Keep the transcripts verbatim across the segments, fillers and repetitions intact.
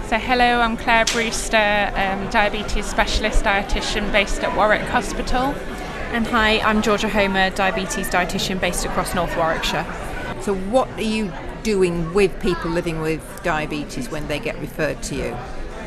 So hello, I'm Claire Brewster, um, diabetes specialist dietitian based at Warwick Hospital. And hi, I'm Georgia Homer, diabetes dietitian based across North Warwickshire. So what are you doing with people living with diabetes when they get referred to you?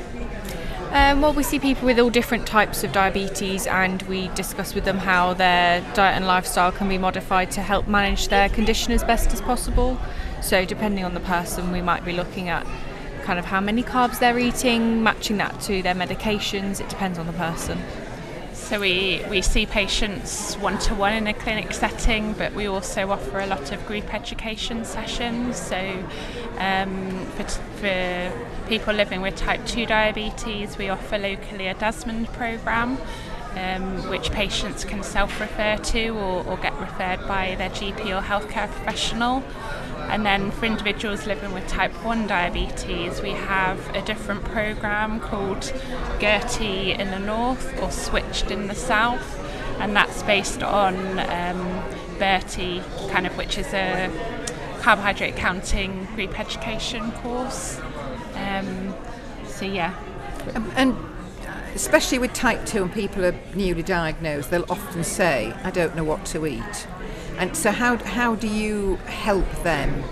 Um, well, we see people with all different types of diabetes, and we discuss with them how their diet and lifestyle can be modified to help manage their condition as best as possible. So depending on the person, we might be looking at kind of how many carbs they're eating, matching that to their medications. It depends on the person. So we, we see patients one-to-one in a clinic setting, but we also offer a lot of group education sessions. So um, for, for people living with type two diabetes, we offer locally a Desmond programme, um, which patients can self-refer to or, or get referred by their G P or healthcare professional. And then for individuals living with type one diabetes, we have a different programme called Gertie in the North or Switched in the South, and that's based on um, Bertie, kind of, which is a carbohydrate counting group education course. Um, so yeah. Um, and especially with type two and people are newly diagnosed, they'll often say, I don't know what to eat. And so how how do you help them?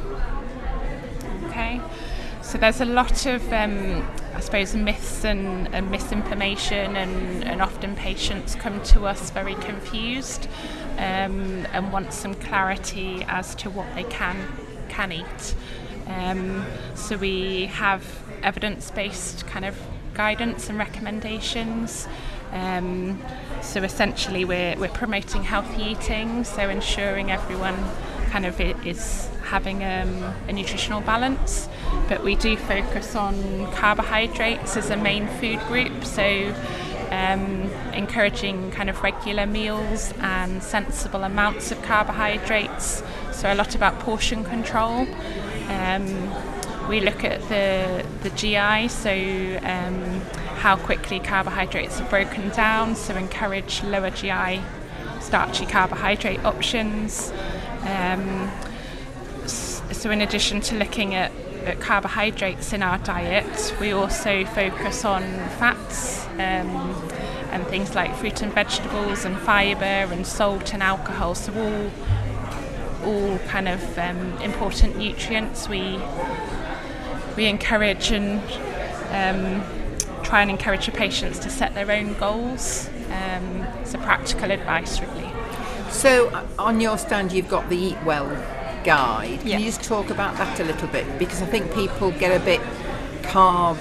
Okay, so there's a lot of, um, I suppose, myths and, and misinformation, and, and often patients come to us very confused um, and want some clarity as to what they can can eat. Um, so we have evidence-based kind of guidance and recommendations. Um, so essentially we're, we're promoting healthy eating, so ensuring everyone kind of is having um, a nutritional balance, but we do focus on carbohydrates as a main food group, so um, encouraging kind of regular meals and sensible amounts of carbohydrates, so a lot about portion control. Um, we look at the, the G I, so um, how quickly carbohydrates are broken down, so encourage lower G I starchy carbohydrate options. Um, so in addition to looking at, at carbohydrates in our diet, we also focus on fats um, and things like fruit and vegetables and fibre and salt and alcohol, so all, all kind of um, important nutrients. We, we encourage and um, try and encourage your patients to set their own goals. Um, it's a practical advice, really. So on your stand you've got the Eat Well guide. Can Yeah. you just talk about that a little bit? Because I think people get a bit carb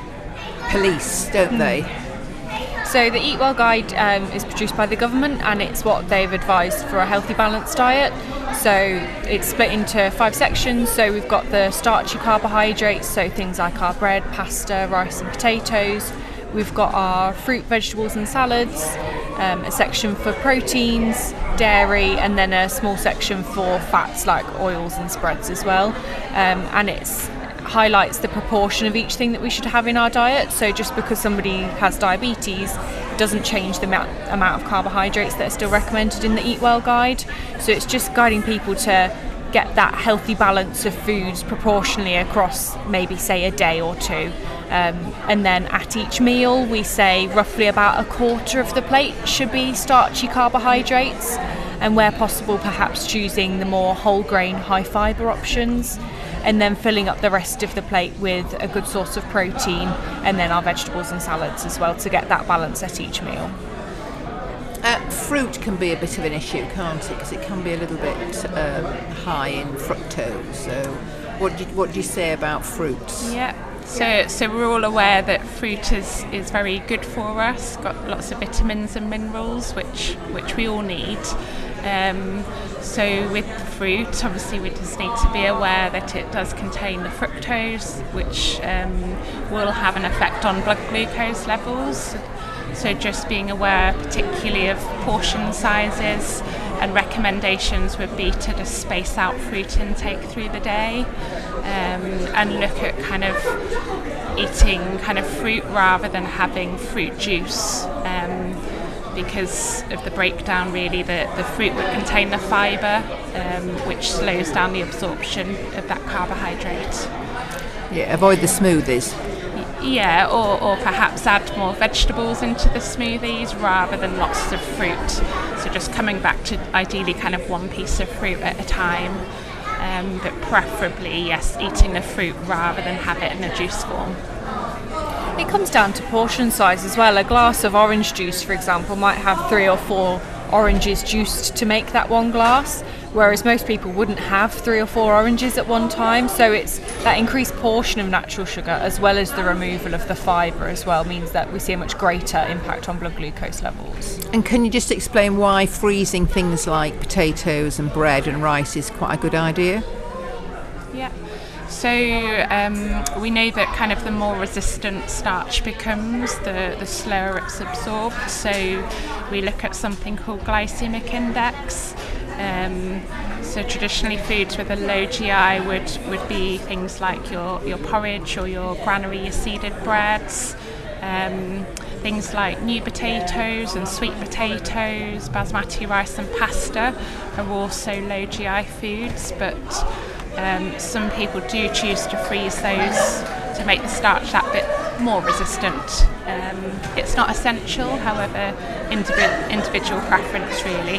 police, don't mm. they? So the Eat Well guide um, is produced by the government, and it's what they've advised for a healthy balanced diet. So it's split into five sections. So we've got the starchy carbohydrates, so things like our bread, pasta, rice and potatoes. We've got our fruit, vegetables and salads, um, a section for proteins, dairy, and then a small section for fats like oils and spreads as well. Um, and it's highlights the proportion of each thing that we should have in our diet. So just because somebody has diabetes, it doesn't change the amount, amount of carbohydrates that are still recommended in the Eat Well guide. So it's just guiding people to get that healthy balance of foods proportionally across maybe say a day or two. Um, and then at each meal we say roughly about a quarter of the plate should be starchy carbohydrates, and where possible perhaps choosing the more whole grain high fibre options, and then filling up the rest of the plate with a good source of protein, and then our vegetables and salads as well to get that balance at each meal. Uh, fruit can be a bit of an issue, can't it? Because it can be a little bit um, high in fructose. So what do you, what do you say about fruits? Yeah. So, so we're all aware that fruit is, is very good for us. Got lots of vitamins and minerals, which which we all need. Um, so with fruit, obviously we just need to be aware that it does contain the fructose, which um, will have an effect on blood glucose levels. So just being aware particularly of portion sizes, and recommendations would be to just space out fruit intake through the day, um, and look at kind of eating kind of fruit rather than having fruit juice, um, because of the breakdown really. The, the fruit would contain the fibre, um, which slows down the absorption of that carbohydrate. Yeah, avoid the smoothies. Yeah, or, or perhaps add more vegetables into the smoothies rather than lots of fruit. So just coming back to ideally kind of one piece of fruit at a time, um, but preferably, yes, eating the fruit rather than have it in a juice form. It comes down to portion size as well. A glass of orange juice, for example, might have three or four oranges juiced to make that one glass, whereas most people wouldn't have three or four oranges at one time. So it's that increased portion of natural sugar as well as the removal of the fibre as well means that we see a much greater impact on blood glucose levels. And can you just explain why freezing things like potatoes and bread and rice is quite a good idea? Yeah. So um, we know that kind of the more resistant starch becomes, the, the slower it's absorbed. So we look at something called glycemic index. Um, so traditionally foods with a low G I would, would be things like your, your porridge or your granary, your seeded breads. Um, things like new potatoes and sweet potatoes, basmati rice and pasta are also low G I foods, but Um, some people do choose to freeze those to make the starch that bit more resistant. Um, it's not essential, however, indivi- individual preference really.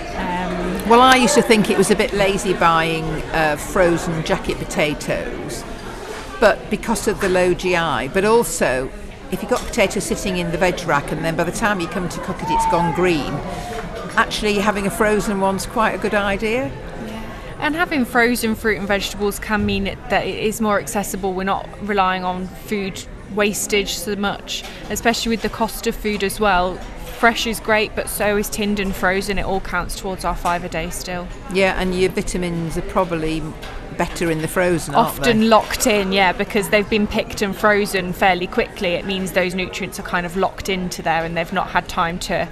Um, well, I used to think it was a bit lazy buying uh, frozen jacket potatoes, but because of the low G I, but also if you've got potatoes sitting in the veg rack and then by the time you come to cook it it's gone green, actually having a frozen one's quite a good idea. And having frozen fruit and vegetables can mean it, that it is more accessible. We're not relying on food wastage so much, especially with the cost of food as well. Fresh is great, but so is tinned and frozen. It all counts towards our five a day still. Yeah, and your vitamins are probably better in the frozen, aren't Often they? locked in, yeah, because they've been picked and frozen fairly quickly. It means those nutrients are kind of locked into there and they've not had time to,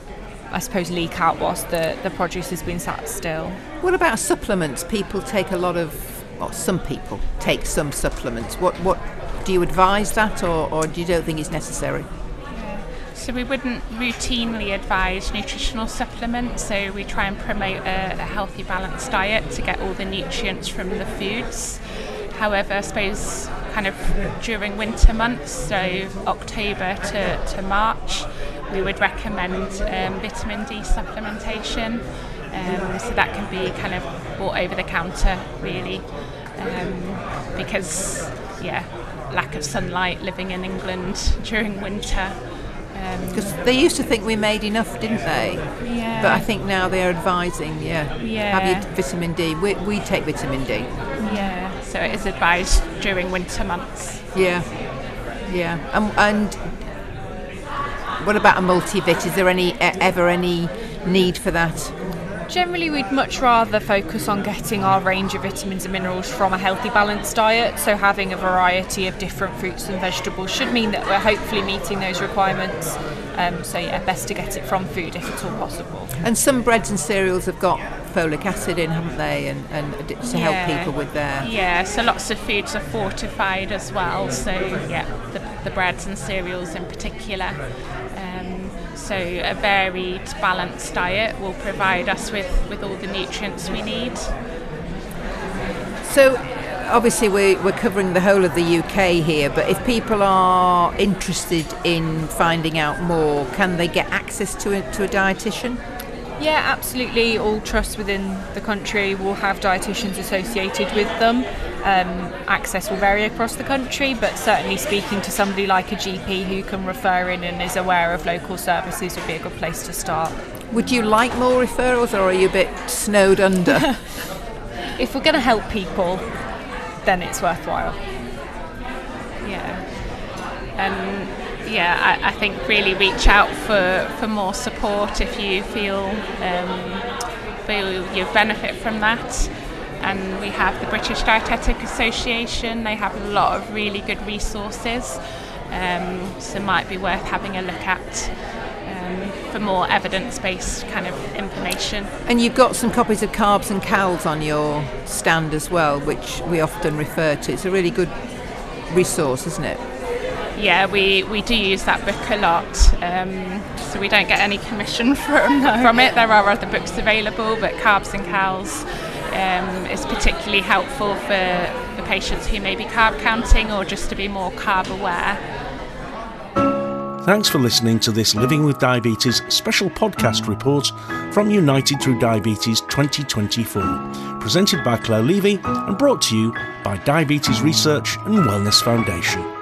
I suppose, leak out whilst the, the produce has been sat still. What about supplements? People take a lot of, well, some people take some supplements. What what do you advise that, or, or do you don't think it's necessary? Yeah. So we wouldn't routinely advise nutritional supplements, so we try and promote a, a healthy, balanced diet to get all the nutrients from the foods. However, I suppose kind of during winter months, so October to, to March, we would recommend um, vitamin D supplementation. Um, so that can be kind of bought over the counter really, um, because yeah, lack of sunlight living in England during winter. Because um, they used to think we made enough, didn't they? Yeah. But I think now they're advising, yeah, yeah. have your vitamin D. We, we take vitamin D. Yeah, so it is advised during winter months. Yeah, yeah. Um, and what about a multivit? Is there any ever any need for that? Generally, we'd much rather focus on getting our range of vitamins and minerals from a healthy, balanced diet. So having a variety of different fruits and vegetables should mean that we're hopefully meeting those requirements. Um, so yeah, best to get it from food if it's all possible. And some breads and cereals have got folic acid in, haven't they? And, and to yeah. help people with their... Yeah, so lots of foods are fortified as well. So yeah, the, the breads and cereals in particular. Um, So a varied, balanced diet will provide us with, with all the nutrients we need. So obviously we, we're covering the whole of the U K here, but if people are interested in finding out more, can they get access to a, to a dietitian? Yeah, absolutely. All trusts within the country will have dietitians associated with them. Um, access will vary across the country, but certainly speaking to somebody like a G P who can refer in and is aware of local services would be a good place to start. Would you like more referrals, or are you a bit snowed under? If we're going to help people, then it's worthwhile. Yeah. Um, yeah, I, I think really reach out for, for more support if you feel um, feel you benefit from that. And we have the British Dietetic Association. They have a lot of really good resources, um, so it might be worth having a look at um, for more evidence-based kind of information. And you've got some copies of Carbs and Cals on your stand as well, which we often refer to. It's a really good resource, isn't it? Yeah, we, we do use that book a lot, um, so we don't get any commission from, no. from it. There are other books available, but Carbs and Cals um, is particularly helpful for, for patients who may be carb counting or just to be more carb aware. Thanks for listening to this Living with Diabetes special podcast report from United Through Diabetes twenty twenty-four, presented by Claire Levy and brought to you by Diabetes Research and Wellness Foundation.